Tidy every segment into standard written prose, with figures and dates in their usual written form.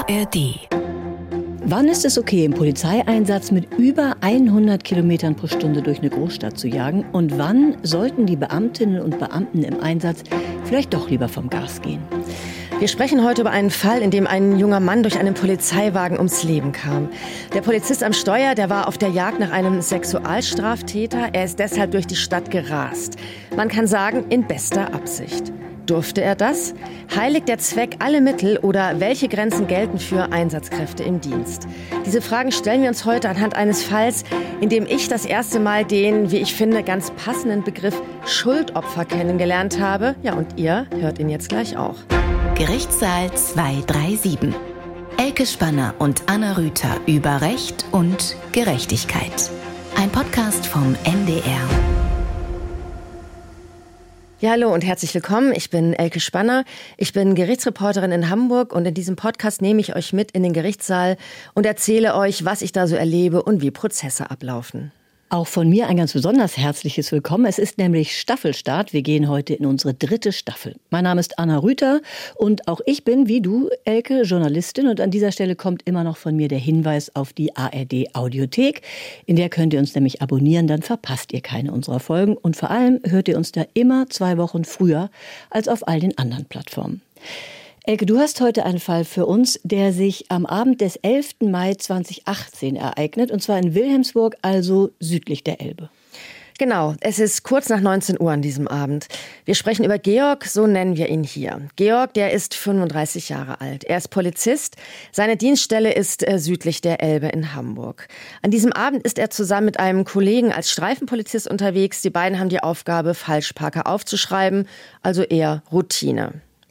ARD. Wann ist es okay, im Polizeieinsatz mit über 100 Kilometern pro Stunde durch eine Großstadt zu jagen? Und wann sollten die Beamtinnen und Beamten im Einsatz vielleicht doch lieber vom Gas gehen? Wir sprechen heute über einen Fall, in dem ein junger Mann durch einen Polizeiwagen ums Leben kam. Der Polizist am Steuer, der war auf der Jagd nach einem Sexualstraftäter. Er ist deshalb durch die Stadt gerast. Man kann sagen, in bester Absicht. Durfte er das? Heiligt der Zweck alle Mittel oder welche Grenzen gelten für Einsatzkräfte im Dienst? Diese Fragen stellen wir uns heute anhand eines Falls, in dem ich das erste Mal den, wie ich finde, ganz passenden Begriff Schuldopfer kennengelernt habe. Ja, und ihr hört ihn jetzt gleich auch. Gerichtssaal 237. Elke Spanner und Anna Rüther über Recht und Gerechtigkeit. Ein Podcast vom NDR. Ja, hallo und herzlich willkommen. Ich bin Elke Spanner. Ich bin Gerichtsreporterin in Hamburg und in diesem Podcast nehme ich euch mit in den Gerichtssaal und erzähle euch, was ich da so erlebe und wie Prozesse ablaufen. Auch von mir ein ganz besonders herzliches Willkommen. Es ist nämlich Staffelstart. Wir gehen heute in unsere 3. Staffel. Mein Name ist Anna Rüther und auch ich bin, wie du, Elke, Journalistin. Und an dieser Stelle kommt immer noch von mir der Hinweis auf die ARD-Audiothek. In der könnt ihr uns nämlich abonnieren, dann verpasst ihr keine unserer Folgen. Und vor allem hört ihr uns da immer 2 Wochen früher als auf all den anderen Plattformen. Elke, du hast heute einen Fall für uns, der sich am Abend des 11. Mai 2018 ereignet, und zwar in Wilhelmsburg, also südlich der Elbe. Genau, es ist kurz nach 19 Uhr an diesem Abend. Wir sprechen über Georg, so nennen wir ihn hier. Georg, der ist 35 Jahre alt. Er ist Polizist. Seine Dienststelle ist südlich der Elbe in Hamburg. An diesem Abend ist er zusammen mit einem Kollegen als Streifenpolizist unterwegs. Die beiden haben die Aufgabe, Falschparker aufzuschreiben, also eher Routine.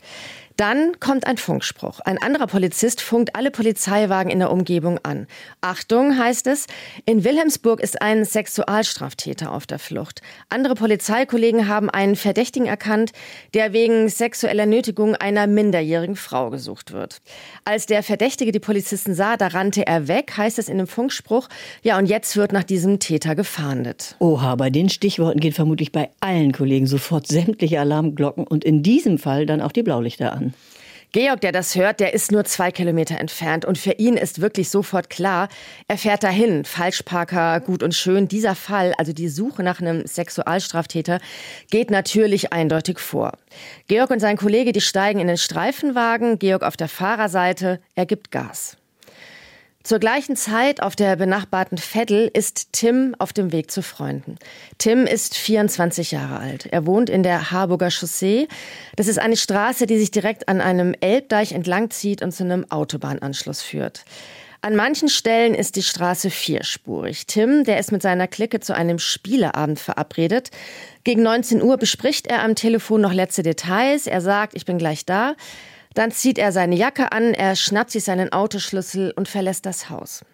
Dann kommt ein Funkspruch. Ein anderer Polizist funkt alle Polizeiwagen in der Umgebung an. Achtung, heißt es, in Wilhelmsburg ist ein Sexualstraftäter auf der Flucht. Andere Polizeikollegen haben einen Verdächtigen erkannt, der wegen sexueller Nötigung einer minderjährigen Frau gesucht wird. Als der Verdächtige die Polizisten sah, da rannte er weg, heißt es in dem Funkspruch. Ja, und jetzt wird nach diesem Täter gefahndet. Oha, bei den Stichworten gehen vermutlich bei allen Kollegen sofort sämtliche Alarmglocken und in diesem Fall dann auch die Blaulichter an. Georg, der das hört, der ist nur 2 Kilometer entfernt und für ihn ist wirklich sofort klar, er fährt dahin. Falschparker, gut und schön. Dieser Fall, also die Suche nach einem Sexualstraftäter, geht natürlich eindeutig vor. Georg und sein Kollege, die steigen in den Streifenwagen, Georg auf der Fahrerseite, er gibt Gas. Zur gleichen Zeit auf der benachbarten Veddel ist Tim auf dem Weg zu Freunden. Tim ist 24 Jahre alt. Er wohnt in der Harburger Chaussee. Das ist eine Straße, die sich direkt an einem Elbdeich entlang zieht und zu einem Autobahnanschluss führt. An manchen Stellen ist die Straße 4-spurig. Tim, der ist mit seiner Clique zu einem Spieleabend verabredet. Gegen 19 Uhr bespricht er am Telefon noch letzte Details. Er sagt, ich bin gleich da. Dann zieht er seine Jacke an, er schnappt sich seinen Autoschlüssel und verlässt das Haus.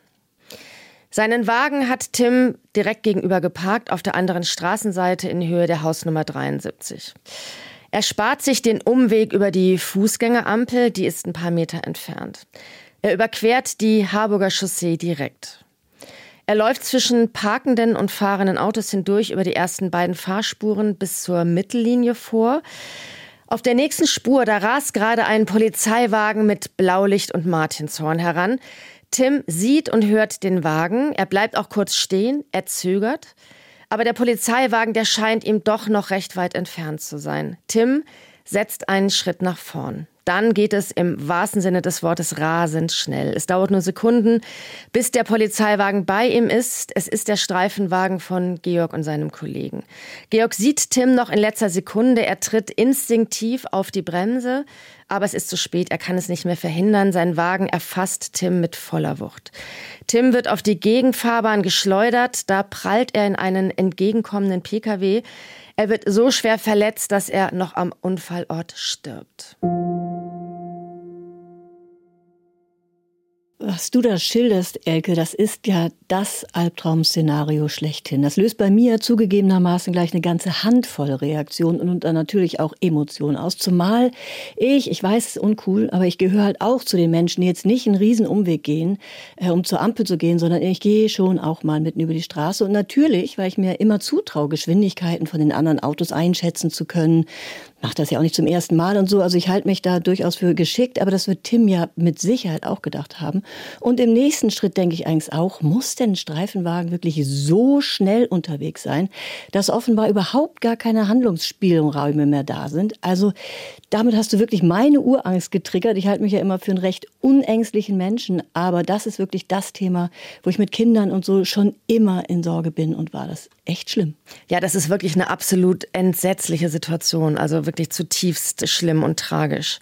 Seinen Wagen hat Tim direkt gegenüber geparkt, auf der anderen Straßenseite in Höhe der Hausnummer 73. Er spart sich den Umweg über die Fußgängerampel, die ist ein paar Meter entfernt. Er überquert die Harburger Chaussee direkt. Er läuft zwischen parkenden und fahrenden Autos hindurch über die ersten beiden Fahrspuren bis zur Mittellinie vor. Auf der nächsten Spur, da rast gerade ein Polizeiwagen mit Blaulicht und Martinshorn heran. Tim sieht und hört den Wagen. Er bleibt auch kurz stehen, er zögert. Aber der Polizeiwagen, der scheint ihm doch noch recht weit entfernt zu sein. Tim setzt einen Schritt nach vorn. Dann geht es im wahrsten Sinne des Wortes rasend schnell. Es dauert nur Sekunden, bis der Polizeiwagen bei ihm ist. Es ist der Streifenwagen von Georg und seinem Kollegen. Georg sieht Tim noch in letzter Sekunde. Er tritt instinktiv auf die Bremse, aber es ist zu spät. Er kann es nicht mehr verhindern. Sein Wagen erfasst Tim mit voller Wucht. Tim wird auf die Gegenfahrbahn geschleudert. Da prallt er in einen entgegenkommenden Pkw. Er wird so schwer verletzt, dass er noch am Unfallort stirbt. Was du da schilderst, Elke, das ist ja das Albtraum-Szenario schlechthin. Das löst bei mir zugegebenermaßen gleich eine ganze Handvoll Reaktionen und dann natürlich auch Emotionen aus. Zumal ich weiß, es ist uncool, aber ich gehöre halt auch zu den Menschen, die jetzt nicht einen riesen Umweg gehen, um zur Ampel zu gehen, sondern ich gehe schon auch mal mitten über die Straße. Und natürlich, weil ich mir immer zutraue, Geschwindigkeiten von den anderen Autos einschätzen zu können, mache das ja auch nicht zum ersten Mal und so. Also ich halte mich da durchaus für geschickt, aber das wird Tim ja mit Sicherheit auch gedacht haben. Und im nächsten Schritt denke ich eigentlich auch, muss denn ein Streifenwagen wirklich so schnell unterwegs sein, dass offenbar überhaupt gar keine Handlungsspielräume mehr da sind? Also damit hast du wirklich meine Urangst getriggert. Ich halte mich ja immer für einen recht unängstlichen Menschen, aber das ist wirklich das Thema, wo ich mit Kindern und so schon immer in Sorge bin und war das echt schlimm. Ja, das ist wirklich eine absolut entsetzliche Situation, also wirklich zutiefst schlimm und tragisch.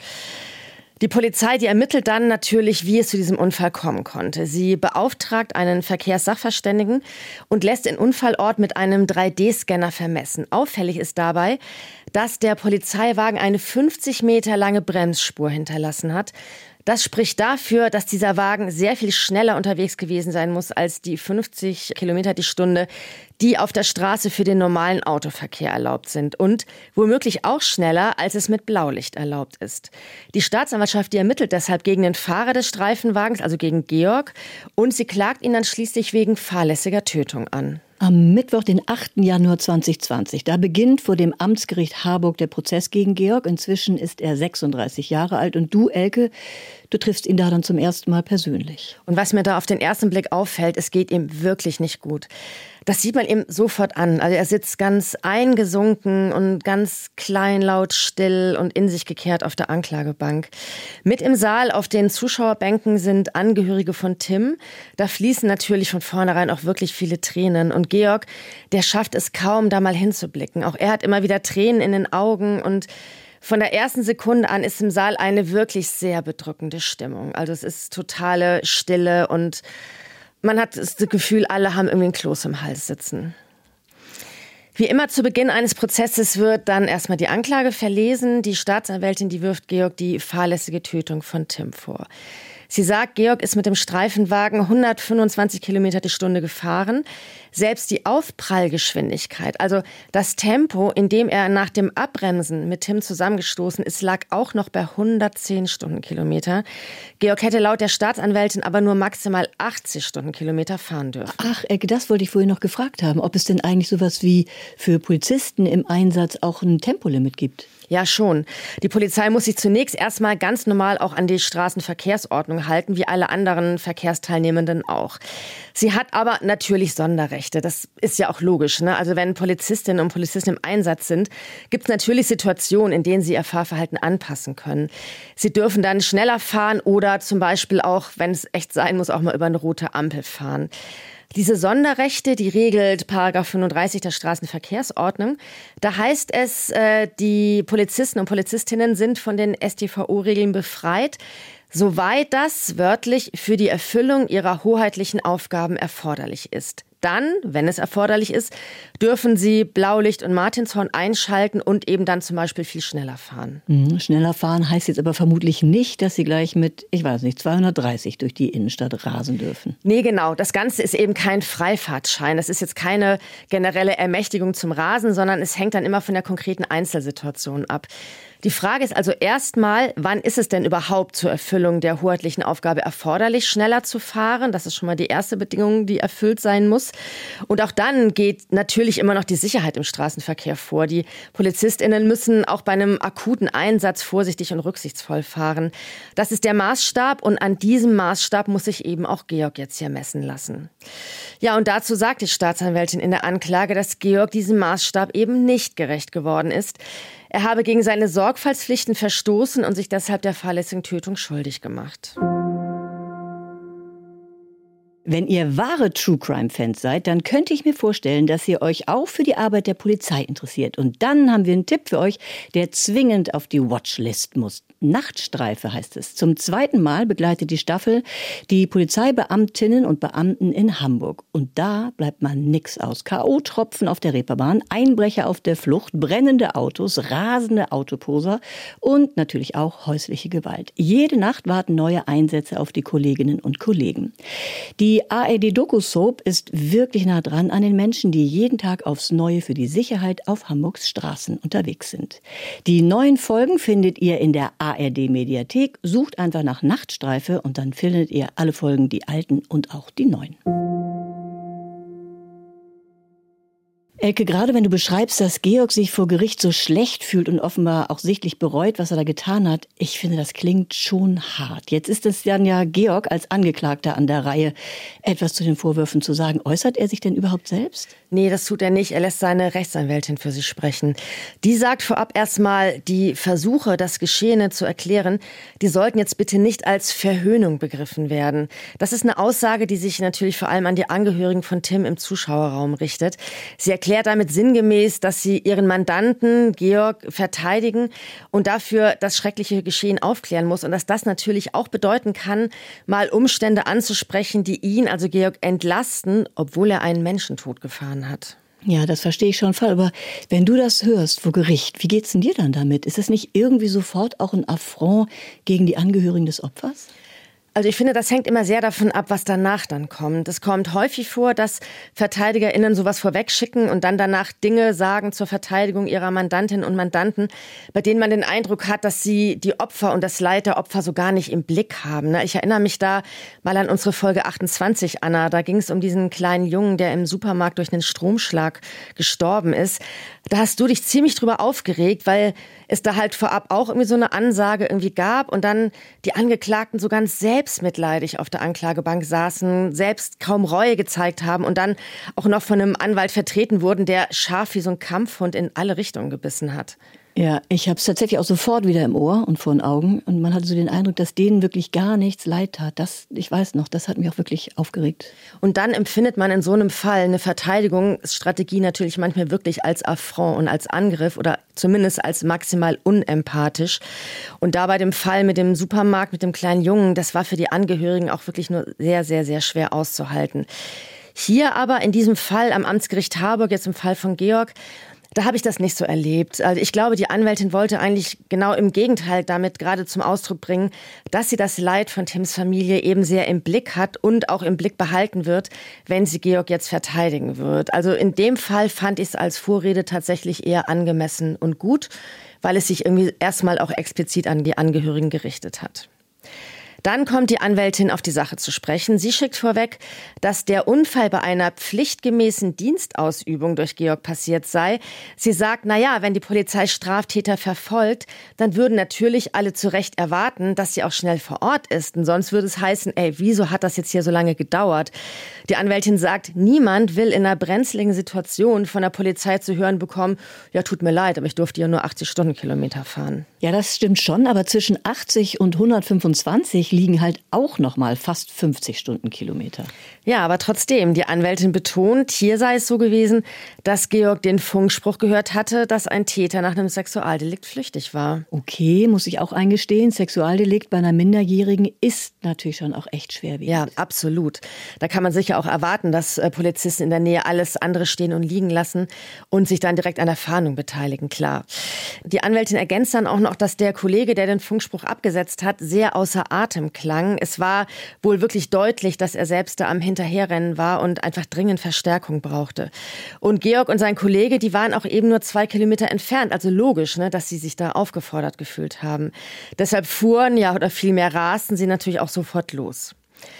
Die Polizei, die ermittelt dann natürlich, wie es zu diesem Unfall kommen konnte. Sie beauftragt einen Verkehrssachverständigen und lässt den Unfallort mit einem 3D-Scanner vermessen. Auffällig ist dabei, dass der Polizeiwagen eine 50 Meter lange Bremsspur hinterlassen hat. Das spricht dafür, dass dieser Wagen sehr viel schneller unterwegs gewesen sein muss als die 50 Kilometer die Stunde, die auf der Straße für den normalen Autoverkehr erlaubt sind. Und womöglich auch schneller, als es mit Blaulicht erlaubt ist. Die Staatsanwaltschaft, die ermittelt deshalb gegen den Fahrer des Streifenwagens, also gegen Georg. Und sie klagt ihn dann schließlich wegen fahrlässiger Tötung an. Am Mittwoch, den 8. Januar 2020, da beginnt vor dem Amtsgericht Harburg der Prozess gegen Georg. Inzwischen ist er 36 Jahre alt und du, Elke, du triffst ihn da dann zum ersten Mal persönlich. Und was mir da auf den ersten Blick auffällt, es geht ihm wirklich nicht gut. Das sieht man ihm sofort an. Also er sitzt ganz eingesunken und ganz kleinlaut, still und in sich gekehrt auf der Anklagebank. Mit im Saal auf den Zuschauerbänken sind Angehörige von Tim. Da fließen natürlich von vornherein auch wirklich viele Tränen. Und Georg, der schafft es kaum, da mal hinzublicken. Auch er hat immer wieder Tränen in den Augen und von der ersten Sekunde an ist im Saal eine wirklich sehr bedrückende Stimmung. Also es ist totale Stille und man hat das Gefühl, alle haben irgendwie ein Kloß im Hals sitzen. Wie immer zu Beginn eines Prozesses wird dann erstmal die Anklage verlesen. Die Staatsanwältin, die wirft Georg die fahrlässige Tötung von Tim vor. Sie sagt, Georg ist mit dem Streifenwagen 125 Kilometer die Stunde gefahren. Selbst die Aufprallgeschwindigkeit, also das Tempo, in dem er nach dem Abbremsen mit Tim zusammengestoßen ist, lag auch noch bei 110 Stundenkilometer. Georg hätte laut der Staatsanwältin aber nur maximal 80 Stundenkilometer fahren dürfen. Ach, Elke, das wollte ich vorhin noch gefragt haben, ob es denn eigentlich sowas wie für Polizisten im Einsatz auch ein Tempolimit gibt. Ja, schon. Die Polizei muss sich zunächst erstmal ganz normal auch an die Straßenverkehrsordnung halten, wie alle anderen Verkehrsteilnehmenden auch. Sie hat aber natürlich Sonderrechte. Das ist ja auch logisch, ne? Also wenn Polizistinnen und Polizisten im Einsatz sind, gibt es natürlich Situationen, in denen sie ihr Fahrverhalten anpassen können. Sie dürfen dann schneller fahren oder zum Beispiel auch, wenn es echt sein muss, auch mal über eine rote Ampel fahren. Diese Sonderrechte, die regelt § 35 der Straßenverkehrsordnung. Da heißt es, die Polizisten und Polizistinnen sind von den StVO-Regeln befreit, soweit das wörtlich für die Erfüllung ihrer hoheitlichen Aufgaben erforderlich ist. Dann, wenn es erforderlich ist, dürfen sie Blaulicht und Martinshorn einschalten und eben dann zum Beispiel viel schneller fahren. Schneller fahren heißt jetzt aber vermutlich nicht, dass sie gleich mit, 230 durch die Innenstadt rasen dürfen. Nee, genau. Das Ganze ist eben kein Freifahrtschein. Das ist jetzt keine generelle Ermächtigung zum Rasen, sondern es hängt dann immer von der konkreten Einzelsituation ab. Die Frage ist also erstmal, wann ist es denn überhaupt zur Erfüllung der hoheitlichen Aufgabe erforderlich, schneller zu fahren? Das ist schon mal die erste Bedingung, die erfüllt sein muss. Und auch dann geht natürlich immer noch die Sicherheit im Straßenverkehr vor. Die PolizistInnen müssen auch bei einem akuten Einsatz vorsichtig und rücksichtsvoll fahren. Das ist der Maßstab und an diesem Maßstab muss sich eben auch Georg jetzt hier messen lassen. Ja, und dazu sagt die Staatsanwältin in der Anklage, dass Georg diesem Maßstab eben nicht gerecht geworden ist. Er habe gegen seine Sorgfaltspflichten verstoßen und sich deshalb der fahrlässigen Tötung schuldig gemacht. Wenn ihr wahre True-Crime-Fans seid, dann könnte ich mir vorstellen, dass ihr euch auch für die Arbeit der Polizei interessiert. Und dann haben wir einen Tipp für euch, der zwingend auf die Watchlist muss. Nachtstreife heißt es. Zum 2. Mal begleitet die Staffel die Polizeibeamtinnen und Beamten in Hamburg. Und da bleibt man nix aus. K.O.-Tropfen auf der Reeperbahn, Einbrecher auf der Flucht, brennende Autos, rasende Autoposer und natürlich auch häusliche Gewalt. Jede Nacht warten neue Einsätze auf die Kolleginnen und Kollegen. Die ARD-Doku-Soap ist wirklich nah dran an den Menschen, die jeden Tag aufs Neue für die Sicherheit auf Hamburgs Straßen unterwegs sind. Die neuen Folgen findet ihr in der ARD-Mediathek. Sucht einfach nach Nachtstreife und dann findet ihr alle Folgen, die alten und auch die neuen. Elke, gerade wenn du beschreibst, dass Georg sich vor Gericht so schlecht fühlt und offenbar auch sichtlich bereut, was er da getan hat, ich finde, das klingt schon hart. Jetzt ist es dann ja Georg als Angeklagter an der Reihe, etwas zu den Vorwürfen zu sagen. Äußert er sich denn überhaupt selbst? Nee, das tut er nicht. Er lässt seine Rechtsanwältin für sich sprechen. Die sagt vorab erstmal, die Versuche, das Geschehene zu erklären, die sollten jetzt bitte nicht als Verhöhnung begriffen werden. Das ist eine Aussage, die sich natürlich vor allem an die Angehörigen von Tim im Zuschauerraum richtet. Sie erklärt damit sinngemäß, dass sie ihren Mandanten Georg verteidigen und dafür das schreckliche Geschehen aufklären muss und dass das natürlich auch bedeuten kann, mal Umstände anzusprechen, die ihn, also Georg, entlasten, obwohl er einen Menschentod gefahren hat. Ja, das verstehe ich schon voll. Aber wenn du das hörst vor Gericht, wie geht's denn dir dann damit? Ist es nicht irgendwie sofort auch ein Affront gegen die Angehörigen des Opfers? Also ich finde, das hängt immer sehr davon ab, was danach dann kommt. Es kommt häufig vor, dass VerteidigerInnen sowas vorwegschicken und dann danach Dinge sagen zur Verteidigung ihrer Mandantinnen und Mandanten, bei denen man den Eindruck hat, dass sie die Opfer und das Leid der Opfer so gar nicht im Blick haben. Ich erinnere mich da mal an unsere Folge 28, Anna. Da ging es um diesen kleinen Jungen, der im Supermarkt durch einen Stromschlag gestorben ist. Da hast du dich ziemlich drüber aufgeregt, weil es da halt vorab auch irgendwie so eine Ansage irgendwie gab und dann die Angeklagten so ganz selbstmitleidig auf der Anklagebank saßen, selbst kaum Reue gezeigt haben und dann auch noch von einem Anwalt vertreten wurden, der scharf wie so ein Kampfhund in alle Richtungen gebissen hat. Ja, ich habe es tatsächlich auch sofort wieder im Ohr und vor den Augen. Und man hatte so den Eindruck, dass denen wirklich gar nichts leid tat. Ich weiß noch, das hat mich auch wirklich aufgeregt. Und dann empfindet man in so einem Fall eine Verteidigungsstrategie natürlich manchmal wirklich als Affront und als Angriff oder zumindest als maximal unempathisch. Und da bei dem Fall mit dem Supermarkt, mit dem kleinen Jungen, das war für die Angehörigen auch wirklich nur sehr, sehr, sehr schwer auszuhalten. Hier aber in diesem Fall am Amtsgericht Harburg, jetzt im Fall von Georg, da habe ich das nicht so erlebt. Also ich glaube, die Anwältin wollte eigentlich genau im Gegenteil damit gerade zum Ausdruck bringen, dass sie das Leid von Tims Familie eben sehr im Blick hat und auch im Blick behalten wird, wenn sie Georg jetzt verteidigen wird. Also in dem Fall fand ich es als Vorrede tatsächlich eher angemessen und gut, weil es sich irgendwie erstmal auch explizit an die Angehörigen gerichtet hat. Dann kommt die Anwältin auf die Sache zu sprechen. Sie schickt vorweg, dass der Unfall bei einer pflichtgemäßen Dienstausübung durch Georg passiert sei. Sie sagt, wenn die Polizei Straftäter verfolgt, dann würden natürlich alle zu Recht erwarten, dass sie auch schnell vor Ort ist. Und sonst würde es heißen, wieso hat das jetzt hier so lange gedauert? Die Anwältin sagt, niemand will in einer brenzligen Situation von der Polizei zu hören bekommen, ja, tut mir leid, aber ich durfte ja nur 80 Stundenkilometer fahren. Ja, das stimmt schon, aber zwischen 80 und 125 liegen halt auch noch mal fast 50 Stundenkilometer. Ja, aber trotzdem, die Anwältin betont, hier sei es so gewesen, dass Georg den Funkspruch gehört hatte, dass ein Täter nach einem Sexualdelikt flüchtig war. Okay, muss ich auch eingestehen, Sexualdelikt bei einer Minderjährigen ist natürlich schon auch echt schwerwiegend. Ja, absolut. Da kann man sicher auch erwarten, dass Polizisten in der Nähe alles andere stehen und liegen lassen und sich dann direkt an der Fahndung beteiligen, klar. Die Anwältin ergänzt dann auch noch, dass der Kollege, der den Funkspruch abgesetzt hat, sehr außer Atem klang. Es war wohl wirklich deutlich, dass er selbst da am Hinterherrennen war und einfach dringend Verstärkung brauchte. Und Georg und sein Kollege, die waren auch eben nur 2 Kilometer entfernt. Also logisch, dass sie sich da aufgefordert gefühlt haben. Deshalb fuhren, oder vielmehr rasten sie natürlich auch sofort los.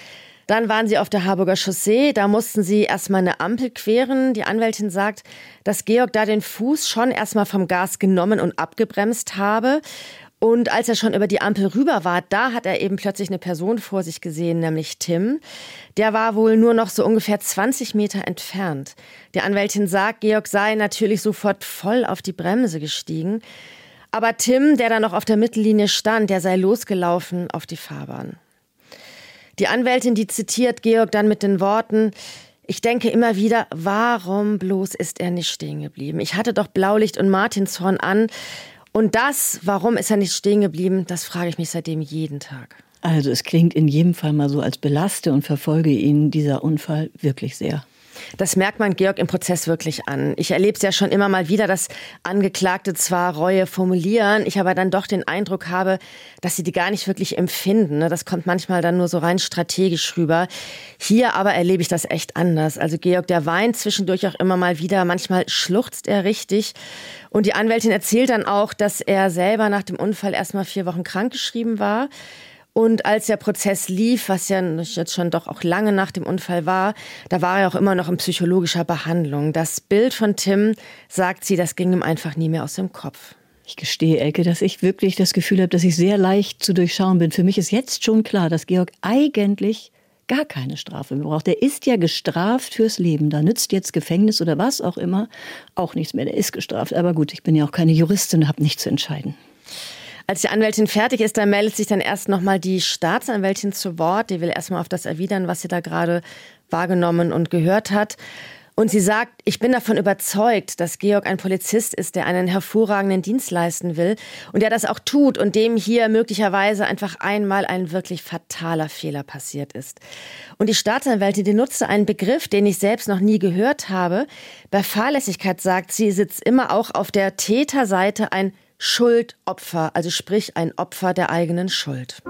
Dann waren sie auf der Harburger Chaussee, da mussten sie erstmal eine Ampel queren. Die Anwältin sagt, dass Georg da den Fuß schon erstmal vom Gas genommen und abgebremst habe. Und als er schon über die Ampel rüber war, da hat er eben plötzlich eine Person vor sich gesehen, nämlich Tim. Der war wohl nur noch so ungefähr 20 Meter entfernt. Die Anwältin sagt, Georg sei natürlich sofort voll auf die Bremse gestiegen. Aber Tim, der da noch auf der Mittellinie stand, der sei losgelaufen auf die Fahrbahn. Die Anwältin, die zitiert Georg dann mit den Worten: Ich denke immer wieder, warum bloß ist er nicht stehen geblieben? Ich hatte doch Blaulicht und Martinshorn an. Und warum ist er nicht stehen geblieben, das frage ich mich seitdem jeden Tag. Also es klingt in jedem Fall mal so, als belaste und verfolge ihn dieser Unfall wirklich sehr. Das merkt man Georg im Prozess wirklich an. Ich erlebe es ja schon immer mal wieder, dass Angeklagte zwar Reue formulieren, ich aber dann doch den Eindruck habe, dass sie die gar nicht wirklich empfinden. Das kommt manchmal dann nur so rein strategisch rüber. Hier aber erlebe ich das echt anders. Also Georg, der weint zwischendurch auch immer mal wieder. Manchmal schluchzt er richtig. Und die Anwältin erzählt dann auch, dass er selber nach dem Unfall erst mal 4 Wochen krankgeschrieben war. Und als der Prozess lief, was ja jetzt schon doch auch lange nach dem Unfall war, da war er auch immer noch in psychologischer Behandlung. Das Bild von Tim, sagt sie, das ging ihm einfach nie mehr aus dem Kopf. Ich gestehe, Elke, dass ich wirklich das Gefühl habe, dass ich sehr leicht zu durchschauen bin. Für mich ist jetzt schon klar, dass Georg eigentlich gar keine Strafe mehr braucht. Der ist ja gestraft fürs Leben. Da nützt jetzt Gefängnis oder was auch immer auch nichts mehr. Der ist gestraft. Aber gut, ich bin ja auch keine Juristin und habe nichts zu entscheiden. Als die Anwältin fertig ist, da meldet sich dann erst nochmal die Staatsanwältin zu Wort. Die will erstmal auf das erwidern, was sie da gerade wahrgenommen und gehört hat. Und sie sagt, ich bin davon überzeugt, dass Georg ein Polizist ist, der einen hervorragenden Dienst leisten will und der das auch tut und dem hier möglicherweise einfach einmal ein wirklich fataler Fehler passiert ist. Und die Staatsanwältin, die nutzte einen Begriff, den ich selbst noch nie gehört habe. Bei Fahrlässigkeit, sagt sie, sitzt immer auch auf der Täterseite ein Schuldopfer, also sprich ein Opfer der eigenen Schuld.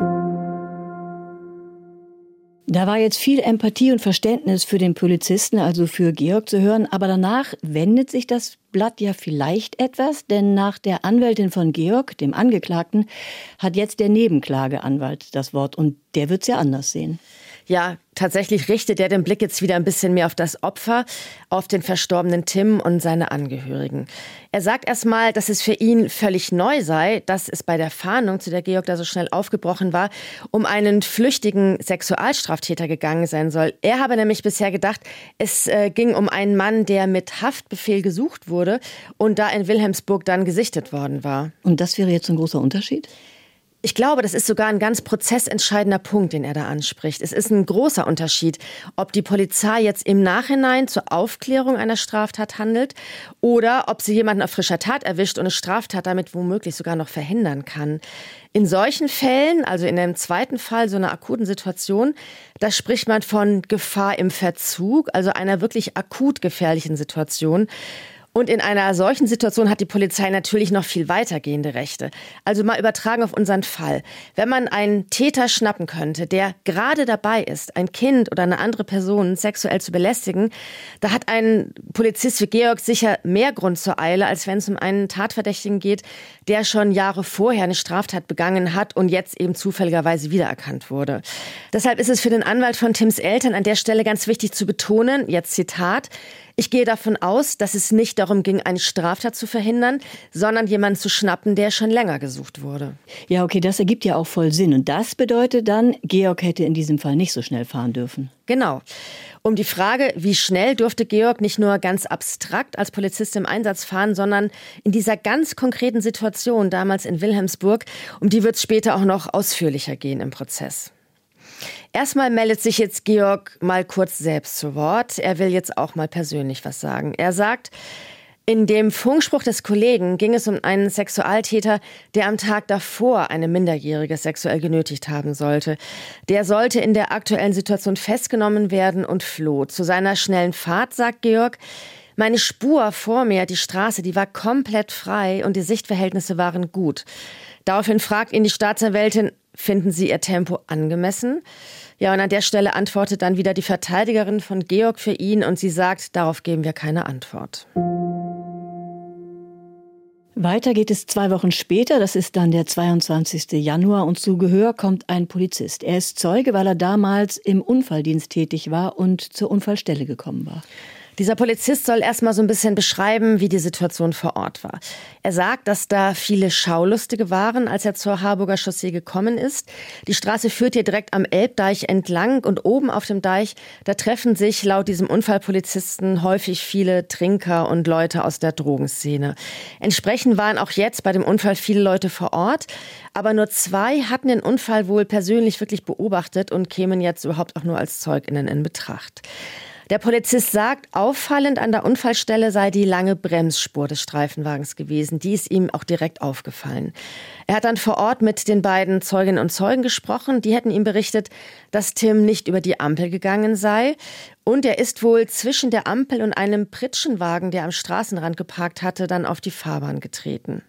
Da war jetzt viel Empathie und Verständnis für den Polizisten, also für Georg zu hören. Aber danach wendet sich das Blatt ja vielleicht etwas, denn nach der Anwältin von Georg, dem Angeklagten, hat jetzt der Nebenklageanwalt das Wort. Und der wird's ja anders sehen. Ja, tatsächlich richtet er den Blick jetzt wieder ein bisschen mehr auf das Opfer, auf den verstorbenen Tim und seine Angehörigen. Er sagt erstmal, dass es für ihn völlig neu sei, dass es bei der Fahndung, zu der Georg da so schnell aufgebrochen war, um einen flüchtigen Sexualstraftäter gegangen sein soll. Er habe nämlich bisher gedacht, es ging um einen Mann, der mit Haftbefehl gesucht wurde und da in Wilhelmsburg dann gesichtet worden war. Und das wäre jetzt ein großer Unterschied? Ich glaube, das ist sogar ein ganz prozessentscheidender Punkt, den er da anspricht. Es ist ein großer Unterschied, ob die Polizei jetzt im Nachhinein zur Aufklärung einer Straftat handelt oder ob sie jemanden auf frischer Tat erwischt und eine Straftat damit womöglich sogar noch verhindern kann. In solchen Fällen, also in dem zweiten Fall, so einer akuten Situation, da spricht man von Gefahr im Verzug, also einer wirklich akut gefährlichen Situation. Und in einer solchen Situation hat die Polizei natürlich noch viel weitergehende Rechte. Also mal übertragen auf unseren Fall. Wenn man einen Täter schnappen könnte, der gerade dabei ist, ein Kind oder eine andere Person sexuell zu belästigen, da hat ein Polizist wie Georg sicher mehr Grund zur Eile, als wenn es um einen Tatverdächtigen geht, der schon Jahre vorher eine Straftat begangen hat und jetzt eben zufälligerweise wiedererkannt wurde. Deshalb ist es für den Anwalt von Tims Eltern an der Stelle ganz wichtig zu betonen, jetzt Zitat: Ich gehe davon aus, dass es nicht darum ging, eine Straftat zu verhindern, sondern jemanden zu schnappen, der schon länger gesucht wurde. Ja, okay, das ergibt ja auch voll Sinn. Und das bedeutet dann, Georg hätte in diesem Fall nicht so schnell fahren dürfen. Genau. Um die Frage, wie schnell durfte Georg nicht nur ganz abstrakt als Polizist im Einsatz fahren, sondern in dieser ganz konkreten Situation damals in Wilhelmsburg, um die wird es später auch noch ausführlicher gehen im Prozess. Erstmal meldet sich jetzt Georg mal kurz selbst zu Wort. Er will jetzt auch mal persönlich was sagen. Er sagt, in dem Funkspruch des Kollegen ging es um einen Sexualtäter, der am Tag davor eine Minderjährige sexuell genötigt haben sollte. Der sollte in der aktuellen Situation festgenommen werden und floh. Zu seiner schnellen Fahrt, sagt Georg, meine Spur vor mir, die Straße, die war komplett frei und die Sichtverhältnisse waren gut. Daraufhin fragt ihn die Staatsanwältin, finden Sie Ihr Tempo angemessen? Ja, und an der Stelle antwortet dann wieder die Verteidigerin von Georg für ihn und sie sagt, darauf geben wir keine Antwort. Weiter geht es 2 Wochen später, das ist dann der 22. Januar und zu Gehör kommt ein Polizist. Er ist Zeuge, weil er damals im Unfalldienst tätig war und zur Unfallstelle gekommen war. Dieser Polizist soll erstmal so ein bisschen beschreiben, wie die Situation vor Ort war. Er sagt, dass da viele Schaulustige waren, als er zur Harburger Chaussee gekommen ist. Die Straße führt hier direkt am Elbdeich entlang und oben auf dem Deich, da treffen sich laut diesem Unfallpolizisten häufig viele Trinker und Leute aus der Drogenszene. Entsprechend waren auch jetzt bei dem Unfall viele Leute vor Ort, aber nur 2 hatten den Unfall wohl persönlich wirklich beobachtet und kämen jetzt überhaupt auch nur als ZeugInnen in Betracht. Der Polizist sagt, auffallend an der Unfallstelle sei die lange Bremsspur des Streifenwagens gewesen. Die ist ihm auch direkt aufgefallen. Er hat dann vor Ort mit den beiden Zeuginnen und Zeugen gesprochen. Die hätten ihm berichtet, dass Tim nicht über die Ampel gegangen sei. Und er ist wohl zwischen der Ampel und einem Pritschenwagen, der am Straßenrand geparkt hatte, dann auf die Fahrbahn getreten.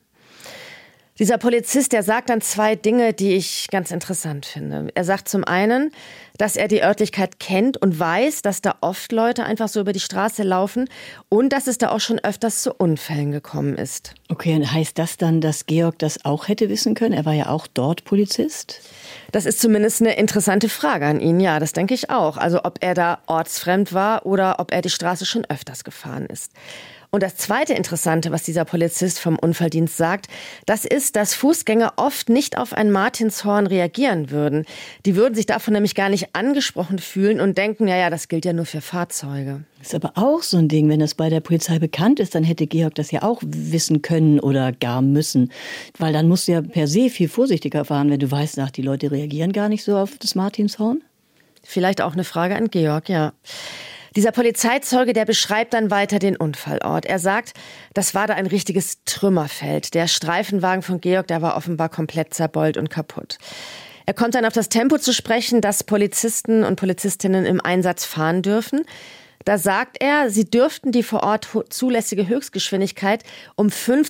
Dieser Polizist, der sagt dann 2 Dinge, die ich ganz interessant finde. Er sagt zum einen, dass er die Örtlichkeit kennt und weiß, dass da oft Leute einfach so über die Straße laufen und dass es da auch schon öfters zu Unfällen gekommen ist. Okay, und heißt das dann, dass Georg das auch hätte wissen können? Er war ja auch dort Polizist. Das ist zumindest eine interessante Frage an ihn. Ja, das denke ich auch. Also ob er da ortsfremd war oder ob er die Straße schon öfters gefahren ist. Und das zweite Interessante, was dieser Polizist vom Unfalldienst sagt, das ist, dass Fußgänger oft nicht auf ein Martinshorn reagieren würden. Die würden sich davon nämlich gar nicht angesprochen fühlen und denken, ja, das gilt ja nur für Fahrzeuge. Das ist aber auch so ein Ding, wenn das bei der Polizei bekannt ist, dann hätte Georg das ja auch wissen können oder gar müssen. Weil dann musst du ja per se viel vorsichtiger fahren, wenn du weißt, die Leute reagieren gar nicht so auf das Martinshorn. Vielleicht auch eine Frage an Georg, ja. Dieser Polizeizeuge, der beschreibt dann weiter den Unfallort. Er sagt, das war da ein richtiges Trümmerfeld. Der Streifenwagen von Georg, der war offenbar komplett zerbeult und kaputt. Er kommt dann auf das Tempo zu sprechen, das Polizisten und Polizistinnen im Einsatz fahren dürfen. Da sagt er, sie dürften die vor Ort zulässige Höchstgeschwindigkeit um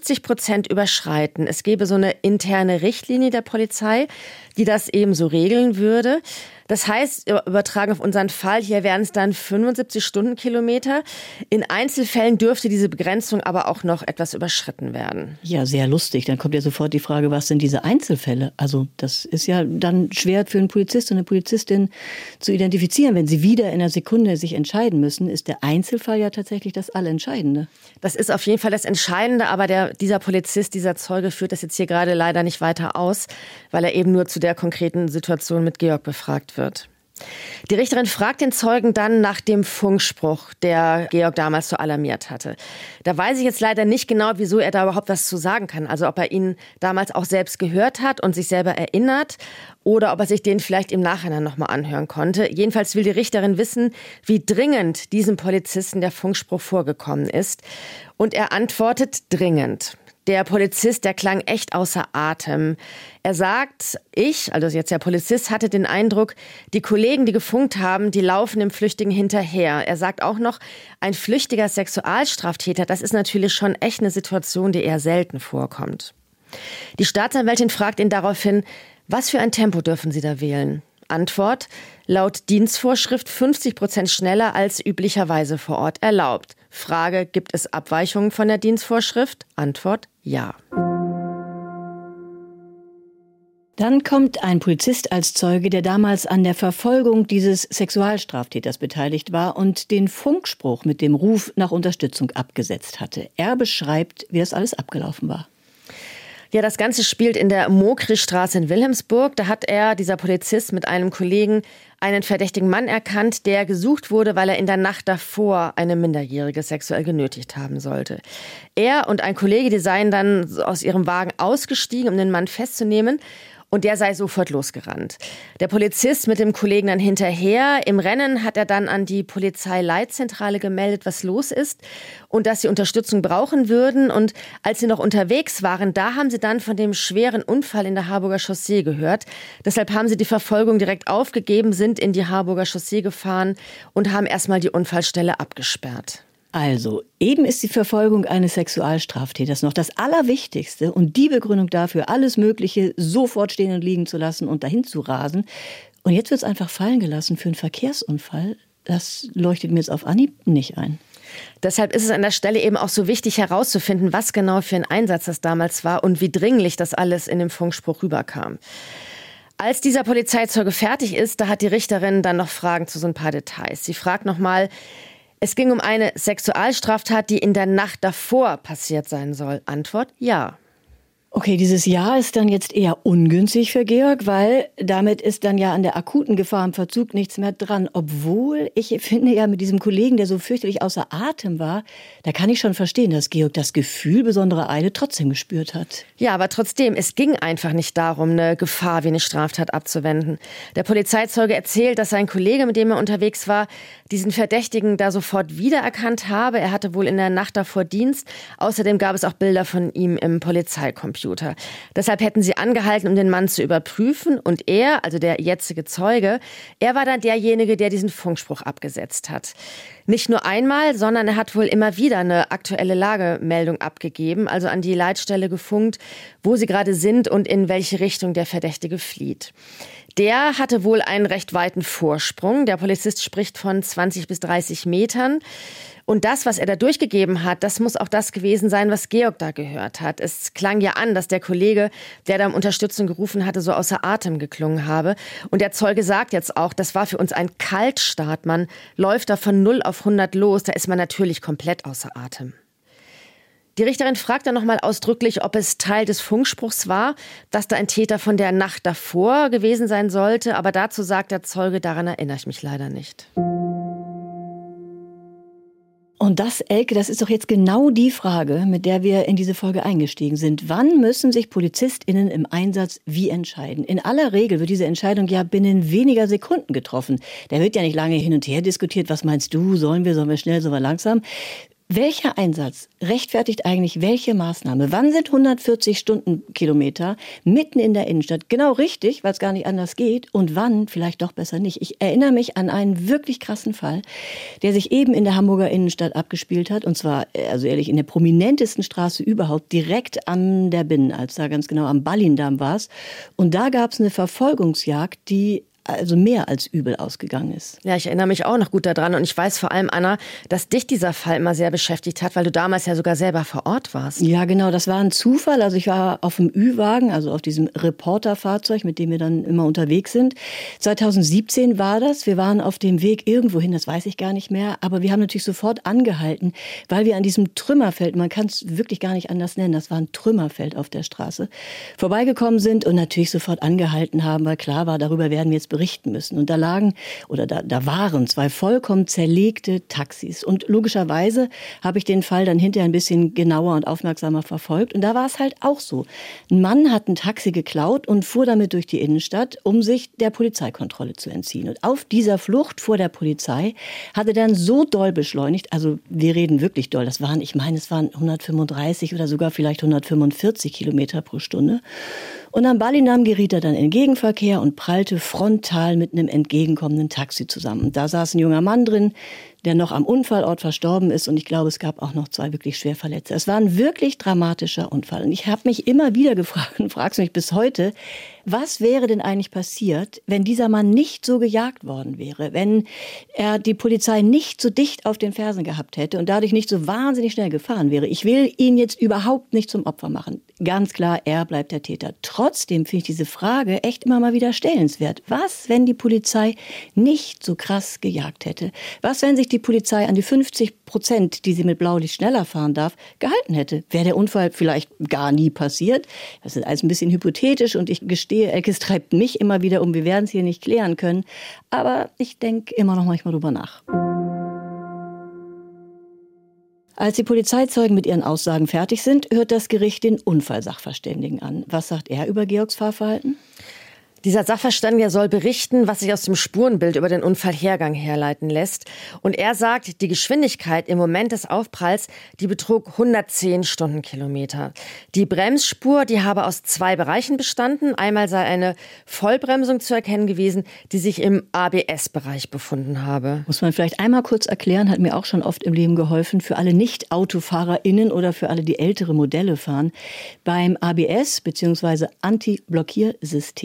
50% überschreiten. Es gäbe so eine interne Richtlinie der Polizei, die das eben so regeln würde. Das heißt, übertragen auf unseren Fall, hier wären es dann 75 Stundenkilometer. In Einzelfällen dürfte diese Begrenzung aber auch noch etwas überschritten werden. Ja, sehr lustig. Dann kommt ja sofort die Frage, was sind diese Einzelfälle? Also das ist ja dann schwer für einen Polizist und eine Polizistin zu identifizieren. Wenn sie wieder in einer Sekunde sich entscheiden müssen, ist der Einzelfall ja tatsächlich das Allentscheidende. Das ist auf jeden Fall das Entscheidende, aber dieser Polizist, dieser Zeuge führt das jetzt hier gerade leider nicht weiter aus, weil er eben nur zu der konkreten Situation mit Georg befragt wird. Die Richterin fragt den Zeugen dann nach dem Funkspruch, der Georg damals so alarmiert hatte. Da weiß ich jetzt leider nicht genau, wieso er da überhaupt was zu sagen kann. Also ob er ihn damals auch selbst gehört hat und sich selber erinnert oder ob er sich den vielleicht im Nachhinein nochmal anhören konnte. Jedenfalls will die Richterin wissen, wie dringend diesem Polizisten der Funkspruch vorgekommen ist. Und er antwortet dringend. Der Polizist, der klang echt außer Atem. Er sagt, also jetzt der Polizist, hatte den Eindruck, die Kollegen, die gefunkt haben, die laufen dem Flüchtigen hinterher. Er sagt auch noch, ein flüchtiger Sexualstraftäter, das ist natürlich schon echt eine Situation, die eher selten vorkommt. Die Staatsanwältin fragt ihn daraufhin, was für ein Tempo dürfen Sie da wählen? Antwort, laut Dienstvorschrift 50% schneller als üblicherweise vor Ort erlaubt. Frage, gibt es Abweichungen von der Dienstvorschrift? Antwort, ja. Dann kommt ein Polizist als Zeuge, der damals an der Verfolgung dieses Sexualstraftäters beteiligt war und den Funkspruch mit dem Ruf nach Unterstützung abgesetzt hatte. Er beschreibt, wie das alles abgelaufen war. Ja, das Ganze spielt in der Mokrichstraße in Wilhelmsburg. Da hat dieser Polizist mit einem Kollegen einen verdächtigen Mann erkannt, der gesucht wurde, weil er in der Nacht davor eine Minderjährige sexuell genötigt haben sollte. Er und ein Kollege, die seien dann aus ihrem Wagen ausgestiegen, um den Mann festzunehmen. Und der sei sofort losgerannt. Der Polizist mit dem Kollegen dann hinterher. Im Rennen hat er dann an die Polizeileitzentrale gemeldet, was los ist und dass sie Unterstützung brauchen würden. Und als sie noch unterwegs waren, da haben sie dann von dem schweren Unfall in der Harburger Chaussee gehört. Deshalb haben sie die Verfolgung direkt aufgegeben, sind in die Harburger Chaussee gefahren und haben erstmal die Unfallstelle abgesperrt. Also, eben ist die Verfolgung eines Sexualstraftäters noch das Allerwichtigste und die Begründung dafür, alles Mögliche sofort stehen und liegen zu lassen und dahin zu rasen. Und jetzt wird es einfach fallen gelassen für einen Verkehrsunfall. Das leuchtet mir jetzt auf Anhieb nicht ein. Deshalb ist es an der Stelle eben auch so wichtig herauszufinden, was genau für ein Einsatz das damals war und wie dringlich das alles in dem Funkspruch rüberkam. Als dieser Polizeizeuge fertig ist, da hat die Richterin dann noch Fragen zu so ein paar Details. Sie fragt nochmal, Es ging um eine Sexualstraftat, die in der Nacht davor passiert sein soll. Antwort: ja. Okay, dieses Ja ist dann jetzt eher ungünstig für Georg, weil damit ist dann ja an der akuten Gefahr im Verzug nichts mehr dran. Obwohl, ich finde ja mit diesem Kollegen, der so fürchterlich außer Atem war, da kann ich schon verstehen, dass Georg das Gefühl besonderer Eile trotzdem gespürt hat. Ja, aber trotzdem, es ging einfach nicht darum, eine Gefahr wie eine Straftat abzuwenden. Der Polizeizeuge erzählt, dass sein Kollege, mit dem er unterwegs war, diesen Verdächtigen da sofort wiedererkannt habe. Er hatte wohl in der Nacht davor Dienst. Außerdem gab es auch Bilder von ihm im Polizeicomputer. Deshalb hätten sie angehalten, um den Mann zu überprüfen. Und er, also der jetzige Zeuge, er war dann derjenige, der diesen Funkspruch abgesetzt hat. Nicht nur einmal, sondern er hat wohl immer wieder eine aktuelle Lagemeldung abgegeben, also an die Leitstelle gefunkt, wo sie gerade sind und in welche Richtung der Verdächtige flieht. Der hatte wohl einen recht weiten Vorsprung. Der Polizist spricht von 20 bis 30 Metern. Und das, was er da durchgegeben hat, das muss auch das gewesen sein, was Georg da gehört hat. Es klang ja an, dass der Kollege, der da um Unterstützung gerufen hatte, so außer Atem geklungen habe. Und der Zeuge sagt jetzt auch, das war für uns ein Kaltstart. Man läuft da von 0 auf 100 los, da ist man natürlich komplett außer Atem. Die Richterin fragt dann nochmal ausdrücklich, ob es Teil des Funkspruchs war, dass da ein Täter von der Nacht davor gewesen sein sollte. Aber dazu sagt der Zeuge, daran erinnere ich mich leider nicht. Und das, Elke, das ist doch jetzt genau die Frage, mit der wir in diese Folge eingestiegen sind. Wann müssen sich PolizistInnen im Einsatz wie entscheiden? In aller Regel wird diese Entscheidung ja binnen weniger Sekunden getroffen. Da wird ja nicht lange hin und her diskutiert. Was meinst du? Sollen wir schnell, sollen wir langsam? Welcher Einsatz rechtfertigt eigentlich welche Maßnahme? Wann sind 140 Stundenkilometer mitten in der Innenstadt genau richtig, weil es gar nicht anders geht? Und wann vielleicht doch besser nicht? Ich erinnere mich an einen wirklich krassen Fall, der sich eben in der Hamburger Innenstadt abgespielt hat. Und zwar, also ehrlich, in der prominentesten Straße überhaupt, direkt an der Binnenalster, ganz genau am Ballindamm war es. Und da gab es eine Verfolgungsjagd, die also mehr als übel ausgegangen ist. Ja, ich erinnere mich auch noch gut daran und ich weiß vor allem, Anna, dass dich dieser Fall immer sehr beschäftigt hat, weil du damals ja sogar selber vor Ort warst. Ja, genau, das war ein Zufall. Also ich war auf dem Ü-Wagen, also auf diesem Reporterfahrzeug, mit dem wir dann immer unterwegs sind. 2017 war das. Wir waren auf dem Weg irgendwo hin, das weiß ich gar nicht mehr, aber wir haben natürlich sofort angehalten, weil wir an diesem Trümmerfeld, man kann es wirklich gar nicht anders nennen, das war ein Trümmerfeld auf der Straße, vorbeigekommen sind und natürlich sofort angehalten haben, weil klar war, darüber werden wir jetzt berichten müssen. Und da waren 2 vollkommen zerlegte Taxis. Und logischerweise habe ich den Fall dann hinterher ein bisschen genauer und aufmerksamer verfolgt. Und da war es halt auch so. Ein Mann hat ein Taxi geklaut und fuhr damit durch die Innenstadt, um sich der Polizeikontrolle zu entziehen. Und auf dieser Flucht vor der Polizei hatte dann so doll beschleunigt, also wir reden wirklich doll, es waren 135 oder sogar vielleicht 145 Kilometer pro Stunde. Und am Ballindamm geriet er dann in Gegenverkehr und prallte frontal mit einem entgegenkommenden Taxi zusammen. Und da saß ein junger Mann drin, der noch am Unfallort verstorben ist. Und ich glaube, es gab auch noch 2 wirklich schwer Verletzte. Es war ein wirklich dramatischer Unfall. Und ich habe mich immer wieder gefragt und frage mich bis heute, was wäre denn eigentlich passiert, wenn dieser Mann nicht so gejagt worden wäre? Wenn er die Polizei nicht so dicht auf den Fersen gehabt hätte und dadurch nicht so wahnsinnig schnell gefahren wäre? Ich will ihn jetzt überhaupt nicht zum Opfer machen. Ganz klar, er bleibt der Täter. Trotzdem finde ich diese Frage echt immer mal wieder stellenswert. Was, wenn die Polizei nicht so krass gejagt hätte? Was, wenn sich die Polizei an die 50%, die sie mit Blaulicht schneller fahren darf, gehalten hätte? Wäre der Unfall vielleicht gar nie passiert? Das ist alles ein bisschen hypothetisch und ich gestehe, Elke, es treibt mich immer wieder um. Wir werden es hier nicht klären können. Aber ich denke immer noch manchmal drüber nach. Als die Polizeizeugen mit ihren Aussagen fertig sind, hört das Gericht den Unfallsachverständigen an. Was sagt er über Georgs Fahrverhalten? Dieser Sachverständige soll berichten, was sich aus dem Spurenbild über den Unfallhergang herleiten lässt. Und er sagt, die Geschwindigkeit im Moment des Aufpralls, die betrug 110 Stundenkilometer. Die Bremsspur, die habe aus 2 Bereichen bestanden. Einmal sei eine Vollbremsung zu erkennen gewesen, die sich im ABS-Bereich befunden habe. Muss man vielleicht einmal kurz erklären, hat mir auch schon oft im Leben geholfen, für alle Nicht-AutofahrerInnen oder für alle, die ältere Modelle fahren. Beim ABS bzw. Anti-Blockiersystem, da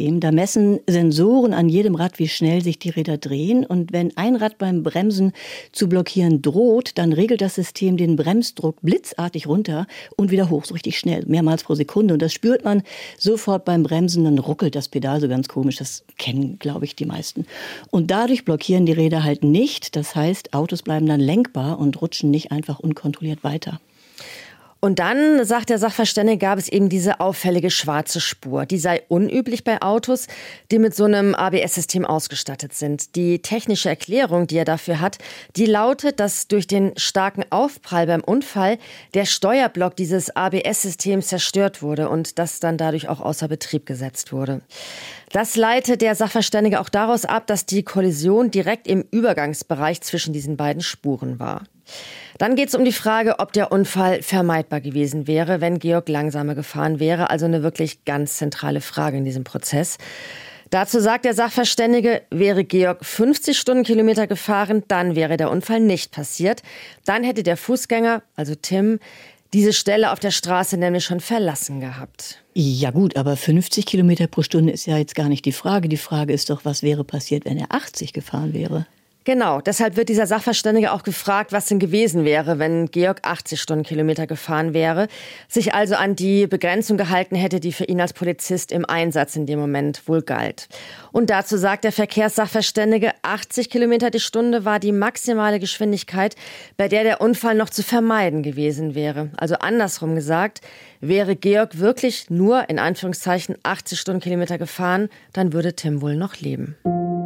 messen Sensoren an jedem Rad, wie schnell sich die Räder drehen. Und wenn ein Rad beim Bremsen zu blockieren droht, dann regelt das System den Bremsdruck blitzartig runter und wieder hoch, so richtig schnell, mehrmals pro Sekunde. Und das spürt man sofort beim Bremsen, dann ruckelt das Pedal so ganz komisch. Das kennen, glaube ich, die meisten. Und dadurch blockieren die Räder halt nicht. Das heißt, Autos bleiben dann lenkbar und rutschen nicht einfach unkontrolliert weiter. Und dann, sagt der Sachverständige, gab es eben diese auffällige schwarze Spur. Die sei unüblich bei Autos, die mit so einem ABS-System ausgestattet sind. Die technische Erklärung, die er dafür hat, die lautet, dass durch den starken Aufprall beim Unfall der Steuerblock dieses ABS-Systems zerstört wurde und das dann dadurch auch außer Betrieb gesetzt wurde. Das leitet der Sachverständige auch daraus ab, dass die Kollision direkt im Übergangsbereich zwischen diesen beiden Spuren war. Dann geht es um die Frage, ob der Unfall vermeidbar gewesen wäre, wenn Georg langsamer gefahren wäre. Also eine wirklich ganz zentrale Frage in diesem Prozess. Dazu sagt der Sachverständige, wäre Georg 50 Stundenkilometer gefahren, dann wäre der Unfall nicht passiert. Dann hätte der Fußgänger, also Tim, diese Stelle auf der Straße nämlich schon verlassen gehabt. Ja gut, aber 50 Kilometer pro Stunde ist ja jetzt gar nicht die Frage. Die Frage ist doch, was wäre passiert, wenn er 80 gefahren wäre? Genau, deshalb wird dieser Sachverständige auch gefragt, was denn gewesen wäre, wenn Georg 80 Stundenkilometer gefahren wäre, sich also an die Begrenzung gehalten hätte, die für ihn als Polizist im Einsatz in dem Moment wohl galt. Und dazu sagt der Verkehrssachverständige, 80 Kilometer die Stunde war die maximale Geschwindigkeit, bei der der Unfall noch zu vermeiden gewesen wäre. Also andersrum gesagt, wäre Georg wirklich nur, in Anführungszeichen, 80 Stundenkilometer gefahren, dann würde Tim wohl noch leben.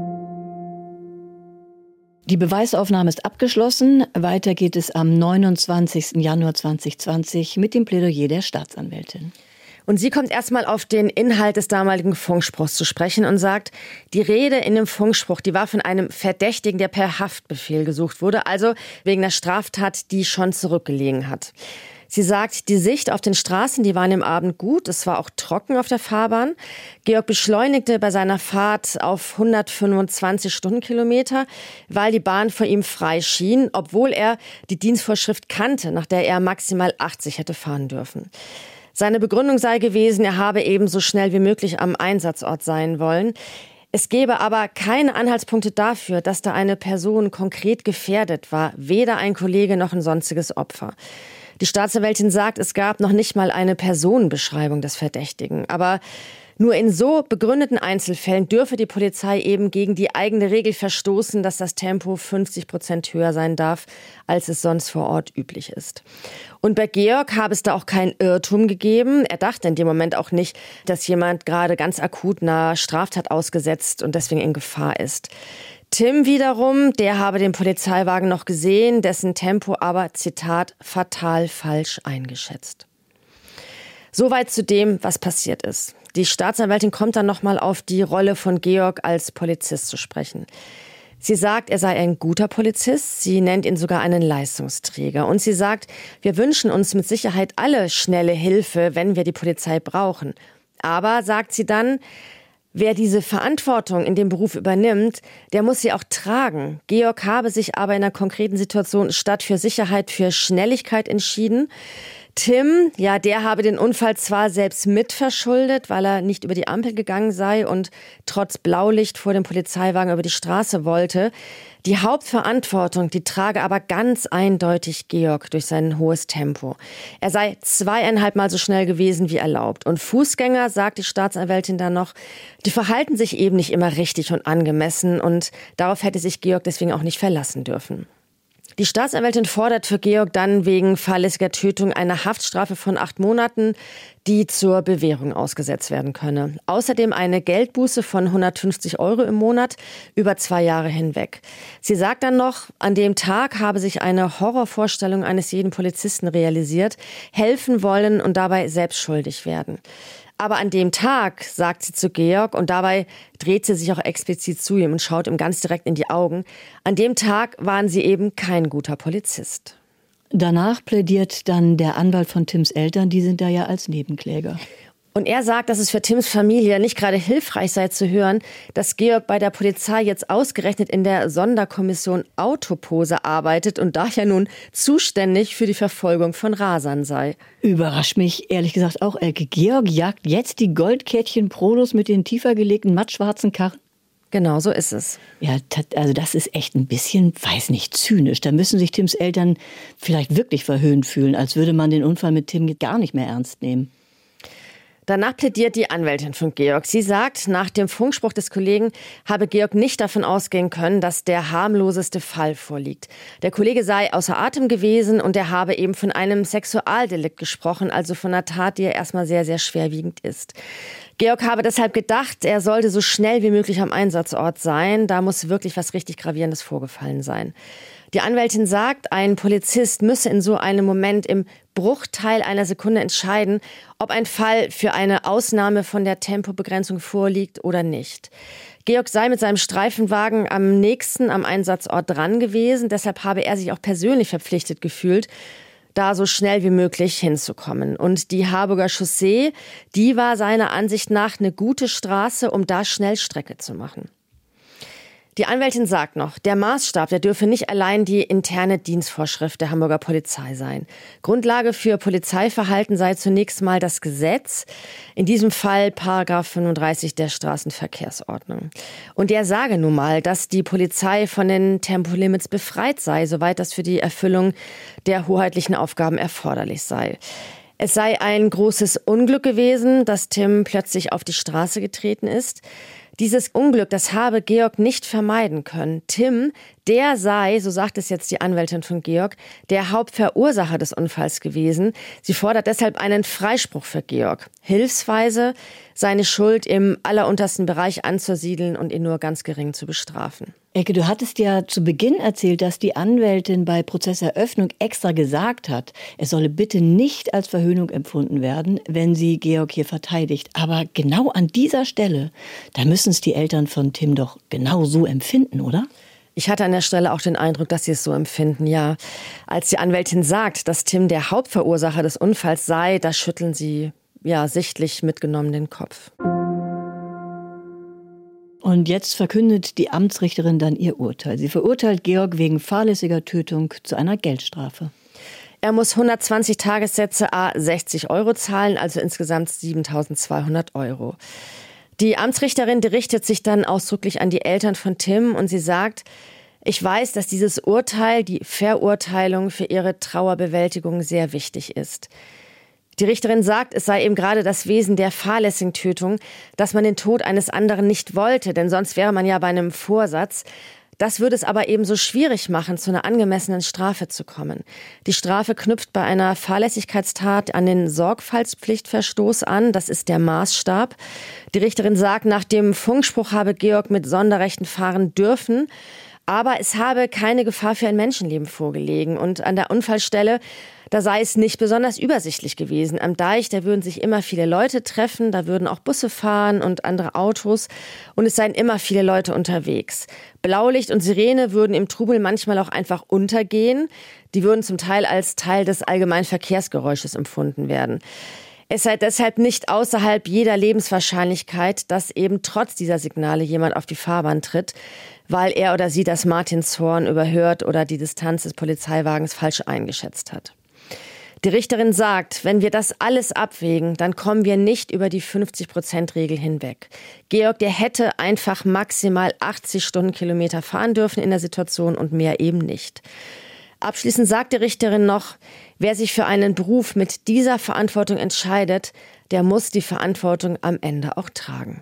Die Beweisaufnahme ist abgeschlossen. Weiter geht es am 29. Januar 2020 mit dem Plädoyer der Staatsanwältin. Und sie kommt erstmal auf den Inhalt des damaligen Funkspruchs zu sprechen und sagt, die Rede in dem Funkspruch, die war von einem Verdächtigen, der per Haftbefehl gesucht wurde, also wegen einer Straftat, die schon zurückgelegen hat. Sie sagt, die Sicht auf den Straßen, die war an dem Abend gut. Es war auch trocken auf der Fahrbahn. Georg beschleunigte bei seiner Fahrt auf 125 Stundenkilometer, weil die Bahn vor ihm frei schien, obwohl er die Dienstvorschrift kannte, nach der er maximal 80 hätte fahren dürfen. Seine Begründung sei gewesen, er habe eben so schnell wie möglich am Einsatzort sein wollen. Es gäbe aber keine Anhaltspunkte dafür, dass da eine Person konkret gefährdet war, weder ein Kollege noch ein sonstiges Opfer. Die Staatsanwältin sagt, es gab noch nicht mal eine Personenbeschreibung des Verdächtigen. Aber nur in so begründeten Einzelfällen dürfe die Polizei eben gegen die eigene Regel verstoßen, dass das Tempo 50% höher sein darf, als es sonst vor Ort üblich ist. Und bei Georg habe es da auch keinen Irrtum gegeben. Er dachte in dem Moment auch nicht, dass jemand gerade ganz akut einer Straftat ausgesetzt und deswegen in Gefahr ist. Tim wiederum, der habe den Polizeiwagen noch gesehen, dessen Tempo aber, Zitat, fatal falsch eingeschätzt. Soweit zu dem, was passiert ist. Die Staatsanwältin kommt dann nochmal auf die Rolle von Georg als Polizist zu sprechen. Sie sagt, er sei ein guter Polizist. Sie nennt ihn sogar einen Leistungsträger. Und sie sagt, wir wünschen uns mit Sicherheit alle schnelle Hilfe, wenn wir die Polizei brauchen. Aber, sagt sie dann, wer diese Verantwortung in dem Beruf übernimmt, der muss sie auch tragen. Georg habe sich aber in einer konkreten Situation statt für Sicherheit für Schnelligkeit entschieden. Tim, ja, der habe den Unfall zwar selbst mitverschuldet, weil er nicht über die Ampel gegangen sei und trotz Blaulicht vor dem Polizeiwagen über die Straße wollte. Die Hauptverantwortung, die trage aber ganz eindeutig Georg durch sein hohes Tempo. Er sei 2,5 Mal so schnell gewesen wie erlaubt. Und Fußgänger, sagt die Staatsanwältin dann noch, die verhalten sich eben nicht immer richtig und angemessen und darauf hätte sich Georg deswegen auch nicht verlassen dürfen. Die Staatsanwältin fordert für Georg dann wegen fahrlässiger Tötung eine Haftstrafe von 8 Monaten, die zur Bewährung ausgesetzt werden könne. Außerdem eine Geldbuße von 150 € im Monat über 2 Jahre hinweg. Sie sagt dann noch, an dem Tag habe sich eine Horrorvorstellung eines jeden Polizisten realisiert, helfen wollen und dabei selbst schuldig werden. Aber an dem Tag, sagt sie zu Georg, und dabei dreht sie sich auch explizit zu ihm und schaut ihm ganz direkt in die Augen, an dem Tag waren sie eben kein guter Polizist. Danach plädiert dann der Anwalt von Tims Eltern, die sind da ja als Nebenkläger. Und er sagt, dass es für Tims Familie nicht gerade hilfreich sei zu hören, dass Georg bei der Polizei jetzt ausgerechnet in der Sonderkommission Autopose arbeitet und daher nun zuständig für die Verfolgung von Rasern sei. Überrascht mich ehrlich gesagt auch, Elke. Georg jagt jetzt die Goldkettchen Prolos mit den tiefer gelegten mattschwarzen Karren? Genau so ist es. Ja, also das ist echt ein bisschen, weiß nicht, zynisch. Da müssen sich Tims Eltern vielleicht wirklich verhöhnt fühlen, als würde man den Unfall mit Tim gar nicht mehr ernst nehmen. Danach plädiert die Anwältin von Georg. Sie sagt, nach dem Funkspruch des Kollegen habe Georg nicht davon ausgehen können, dass der harmloseste Fall vorliegt. Der Kollege sei außer Atem gewesen und er habe eben von einem Sexualdelikt gesprochen, also von einer Tat, die ja erstmal sehr, sehr schwerwiegend ist. Georg habe deshalb gedacht, er sollte so schnell wie möglich am Einsatzort sein. Da muss wirklich was richtig Gravierendes vorgefallen sein. Die Anwältin sagt, ein Polizist müsse in so einem Moment im Bruchteil einer Sekunde entscheiden, ob ein Fall für eine Ausnahme von der Tempobegrenzung vorliegt oder nicht. Georg sei mit seinem Streifenwagen am nächsten am Einsatzort dran gewesen. Deshalb habe er sich auch persönlich verpflichtet gefühlt, da so schnell wie möglich hinzukommen. Und die Harburger Chaussee, die war seiner Ansicht nach eine gute Straße, um da schnell Strecke zu machen. Die Anwältin sagt noch, der Maßstab, der dürfe nicht allein die interne Dienstvorschrift der Hamburger Polizei sein. Grundlage für Polizeiverhalten sei zunächst mal das Gesetz, in diesem Fall § 35 der Straßenverkehrsordnung. Und der sage nun mal, dass die Polizei von den Tempolimits befreit sei, soweit das für die Erfüllung der hoheitlichen Aufgaben erforderlich sei. Es sei ein großes Unglück gewesen, dass Tim plötzlich auf die Straße getreten ist. Dieses Unglück, das habe Georg nicht vermeiden können. Tim, der sei, so sagt es jetzt die Anwältin von Georg, der Hauptverursacher des Unfalls gewesen. Sie fordert deshalb einen Freispruch für Georg. Hilfsweise seine Schuld im alleruntersten Bereich anzusiedeln und ihn nur ganz gering zu bestrafen. Elke, du hattest ja zu Beginn erzählt, dass die Anwältin bei Prozesseröffnung extra gesagt hat, es solle bitte nicht als Verhöhnung empfunden werden, wenn sie Georg hier verteidigt. Aber genau an dieser Stelle, da müssen es die Eltern von Tim doch genau so empfinden, oder? Ich hatte an der Stelle auch den Eindruck, dass sie es so empfinden, ja. Als die Anwältin sagt, dass Tim der Hauptverursacher des Unfalls sei, da schütteln sie ja sichtlich mitgenommen den Kopf. Und jetzt verkündet die Amtsrichterin dann ihr Urteil. Sie verurteilt Georg wegen fahrlässiger Tötung zu einer Geldstrafe. Er muss 120 Tagessätze à 60 € zahlen, also insgesamt 7.200 €. Die Amtsrichterin, die richtet sich dann ausdrücklich an die Eltern von Tim und sie sagt, ich weiß, dass dieses Urteil, die Verurteilung für ihre Trauerbewältigung sehr wichtig ist. Die Richterin sagt, es sei eben gerade das Wesen der fahrlässigen Tötung, dass man den Tod eines anderen nicht wollte, denn sonst wäre man ja bei einem Vorsatz. Das würde es aber eben so schwierig machen, zu einer angemessenen Strafe zu kommen. Die Strafe knüpft bei einer Fahrlässigkeitstat an den Sorgfaltspflichtverstoß an. Das ist der Maßstab. Die Richterin sagt, nach dem Funkspruch habe Georg mit Sonderrechten fahren dürfen, aber es habe keine Gefahr für ein Menschenleben vorgelegen. Und an der Unfallstelle, da sei es nicht besonders übersichtlich gewesen. Am Deich, da würden sich immer viele Leute treffen, da würden auch Busse fahren und andere Autos und es seien immer viele Leute unterwegs. Blaulicht und Sirene würden im Trubel manchmal auch einfach untergehen. Die würden zum Teil als Teil des allgemeinen Verkehrsgeräusches empfunden werden. Es sei deshalb nicht außerhalb jeder Lebenswahrscheinlichkeit, dass eben trotz dieser Signale jemand auf die Fahrbahn tritt, weil er oder sie das Martinshorn überhört oder die Distanz des Polizeiwagens falsch eingeschätzt hat. Die Richterin sagt, wenn wir das alles abwägen, dann kommen wir nicht über die 50%-Regel hinweg. Georg, der hätte einfach maximal 80 Stundenkilometer fahren dürfen in der Situation und mehr eben nicht. Abschließend sagt die Richterin noch, wer sich für einen Beruf mit dieser Verantwortung entscheidet, der muss die Verantwortung am Ende auch tragen.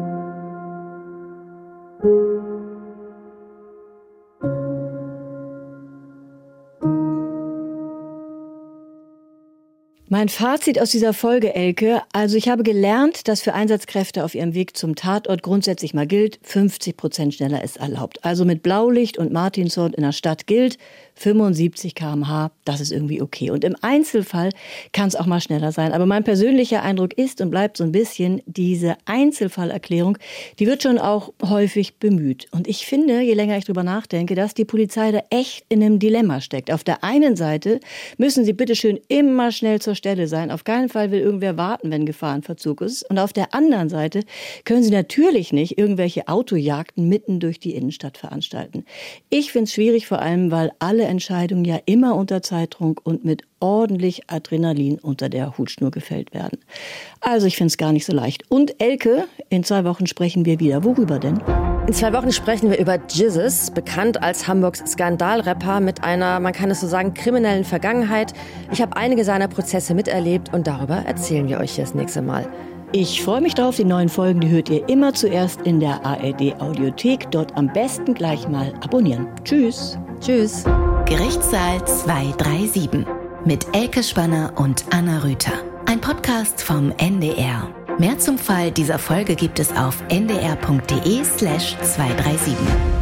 Mein Fazit aus dieser Folge, Elke, also ich habe gelernt, dass für Einsatzkräfte auf ihrem Weg zum Tatort grundsätzlich mal gilt, 50% schneller ist erlaubt. Also mit Blaulicht und Martinshorn in der Stadt gilt, 75 km/h, das ist irgendwie okay. Und im Einzelfall kann es auch mal schneller sein. Aber mein persönlicher Eindruck ist und bleibt so ein bisschen, diese Einzelfallerklärung, die wird schon auch häufig bemüht. Und ich finde, je länger ich drüber nachdenke, dass die Polizei da echt in einem Dilemma steckt. Auf der einen Seite müssen sie bitteschön immer schnell zur Stelle sein. Auf keinen Fall will irgendwer warten, wenn Gefahrenverzug ist. Und auf der anderen Seite können sie natürlich nicht irgendwelche Autojagden mitten durch die Innenstadt veranstalten. Ich finde es schwierig, vor allem, weil alle Entscheidungen ja immer unter Zeitdruck und mit ordentlich Adrenalin unter der Hutschnur gefällt werden. Also ich finde es gar nicht so leicht. Und Elke, in 2 Wochen sprechen wir wieder. Worüber denn? In 2 Wochen sprechen wir über Jesus, bekannt als Hamburgs Skandalrapper mit einer, man kann es so sagen, kriminellen Vergangenheit. Ich habe einige seiner Prozesse miterlebt und darüber erzählen wir euch das nächste Mal. Ich freue mich drauf. Die neuen Folgen, die hört ihr immer zuerst in der ARD-Audiothek. Dort am besten gleich mal abonnieren. Tschüss. Tschüss. Gerichtssaal 237 mit Elke Spanner und Anna Rüther. Ein Podcast vom NDR. Mehr zum Fall dieser Folge gibt es auf ndr.de/237.